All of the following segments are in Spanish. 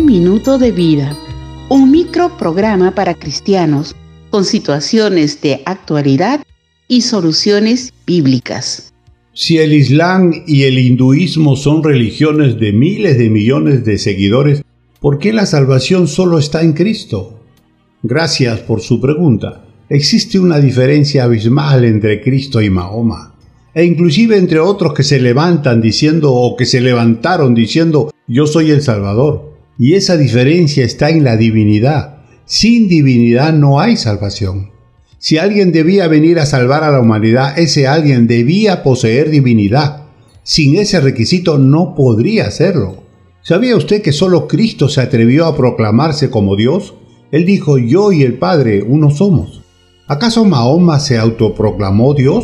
minuto de vida, un microprograma para cristianos con situaciones de actualidad y soluciones bíblicas. Si el Islam y el hinduismo son religiones de miles de millones de seguidores, ¿por qué la salvación solo está en Cristo? Gracias por su pregunta. Existe una diferencia abismal entre Cristo y Mahoma, e inclusive entre otros que se levantan diciendo o que se levantaron diciendo yo soy el Salvador. Y esa diferencia está en la divinidad. Sin divinidad no hay salvación. Si alguien debía venir a salvar a la humanidad, ese alguien debía poseer divinidad. Sin ese requisito no podría hacerlo. ¿Sabía usted que solo Cristo se atrevió a proclamarse como Dios? Él dijo, yo y el Padre uno somos. ¿Acaso Mahoma se autoproclamó Dios?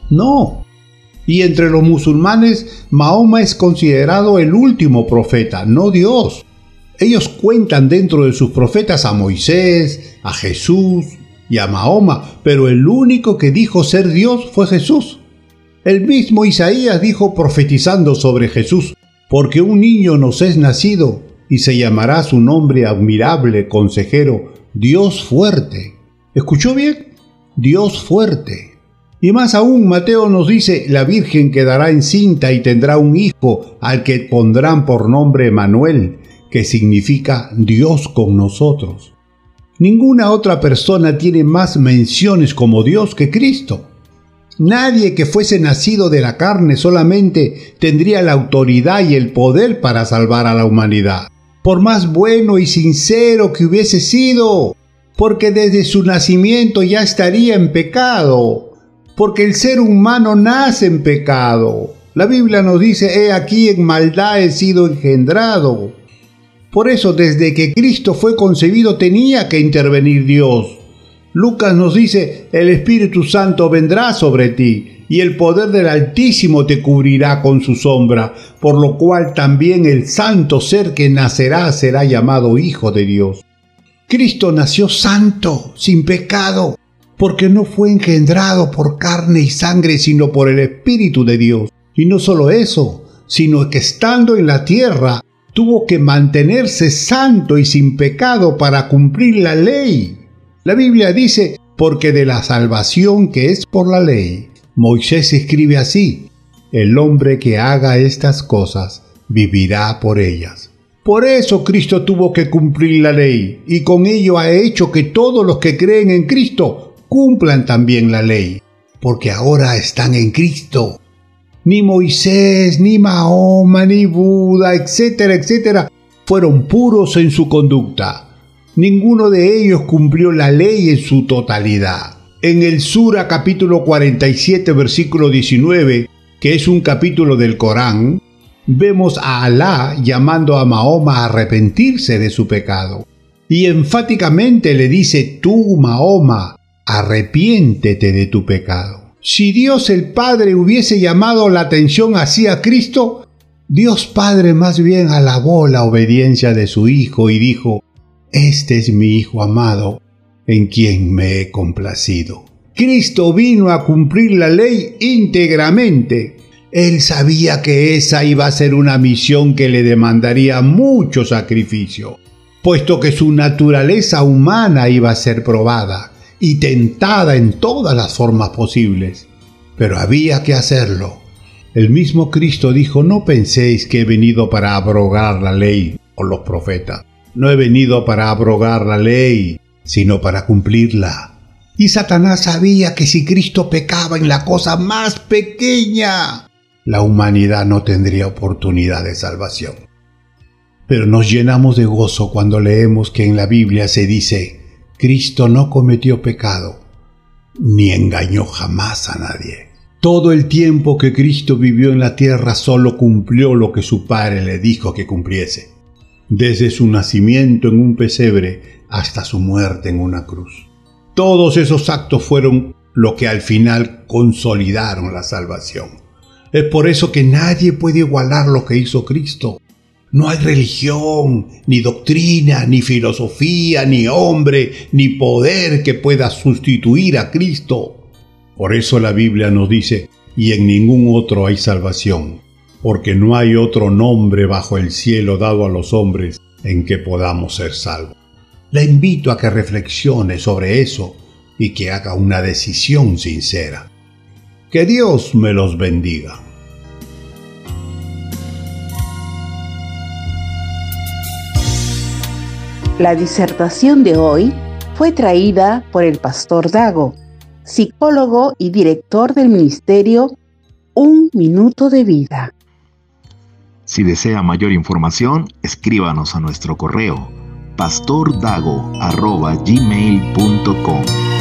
No. Y entre los musulmanes, Mahoma es considerado el último profeta, no Dios. Ellos cuentan dentro de sus profetas a Moisés, a Jesús y a Mahoma, pero el único que dijo ser Dios fue Jesús. El mismo Isaías dijo profetizando sobre Jesús, porque un niño nos es nacido y se llamará su nombre admirable, consejero, Dios fuerte. ¿Escuchó bien? Dios fuerte. Y más aún, Mateo nos dice, la Virgen quedará encinta y tendrá un hijo al que pondrán por nombre Emanuel, que significa Dios con nosotros. Ninguna otra persona tiene más menciones como Dios que Cristo. Nadie que fuese nacido de la carne solamente tendría la autoridad y el poder para salvar a la humanidad, por más bueno y sincero que hubiese sido, porque desde su nacimiento ya estaría en pecado, porque el ser humano nace en pecado. La Biblia nos dice, he aquí en maldad he sido engendrado. Por eso, desde que Cristo fue concebido tenía que intervenir Dios. Lucas nos dice, el Espíritu Santo vendrá sobre ti, y el poder del Altísimo te cubrirá con su sombra, por lo cual también el santo ser que nacerá será llamado Hijo de Dios. Cristo nació santo, sin pecado, porque no fue engendrado por carne y sangre, sino por el Espíritu de Dios. Y no solo eso, sino que estando en la tierra, tuvo que mantenerse santo y sin pecado para cumplir la ley. La Biblia dice, porque de la salvación que es por la ley, Moisés escribe así, el hombre que haga estas cosas vivirá por ellas. Por eso Cristo tuvo que cumplir la ley, y con ello ha hecho que todos los que creen en Cristo cumplan también la ley, porque ahora están en Cristo. Ni Moisés, ni Mahoma, ni Buda, etcétera, etcétera, fueron puros en su conducta. Ninguno de ellos cumplió la ley en su totalidad. En el Sura capítulo 47, versículo 19, que es un capítulo del Corán, vemos a Alá llamando a Mahoma a arrepentirse de su pecado. Y enfáticamente le dice, tú, Mahoma, arrepiéntete de tu pecado. Si Dios el Padre hubiese llamado la atención así a Cristo, Dios Padre más bien alabó la obediencia de su Hijo y dijo, este es mi Hijo amado, en quien me he complacido. Cristo vino a cumplir la ley íntegramente. Él sabía que esa iba a ser una misión que le demandaría mucho sacrificio, puesto que su naturaleza humana iba a ser probada y tentada en todas las formas posibles. Pero había que hacerlo. El mismo Cristo dijo, no penséis que he venido para abrogar la ley o los profetas. No he venido para abrogar la ley, sino para cumplirla. Y Satanás sabía que si Cristo pecaba en la cosa más pequeña, la humanidad no tendría oportunidad de salvación. Pero nos llenamos de gozo cuando leemos que en la Biblia se dice, Cristo no cometió pecado, ni engañó jamás a nadie. Todo el tiempo que Cristo vivió en la tierra solo cumplió lo que su Padre le dijo que cumpliese, desde su nacimiento en un pesebre hasta su muerte en una cruz. Todos esos actos fueron lo que al final consolidaron la salvación. Es por eso que nadie puede igualar lo que hizo Cristo. No hay religión, ni doctrina, ni filosofía, ni hombre, ni poder que pueda sustituir a Cristo. Por eso la Biblia nos dice, y en ningún otro hay salvación, porque no hay otro nombre bajo el cielo dado a los hombres en que podamos ser salvos. Le invito a que reflexione sobre eso y que haga una decisión sincera. Que Dios me los bendiga. La disertación de hoy fue traída por el pastor Dago, psicólogo y director del ministerio Un Minuto de Vida. Si desea mayor información, escríbanos a nuestro correo pastordago@gmail.com.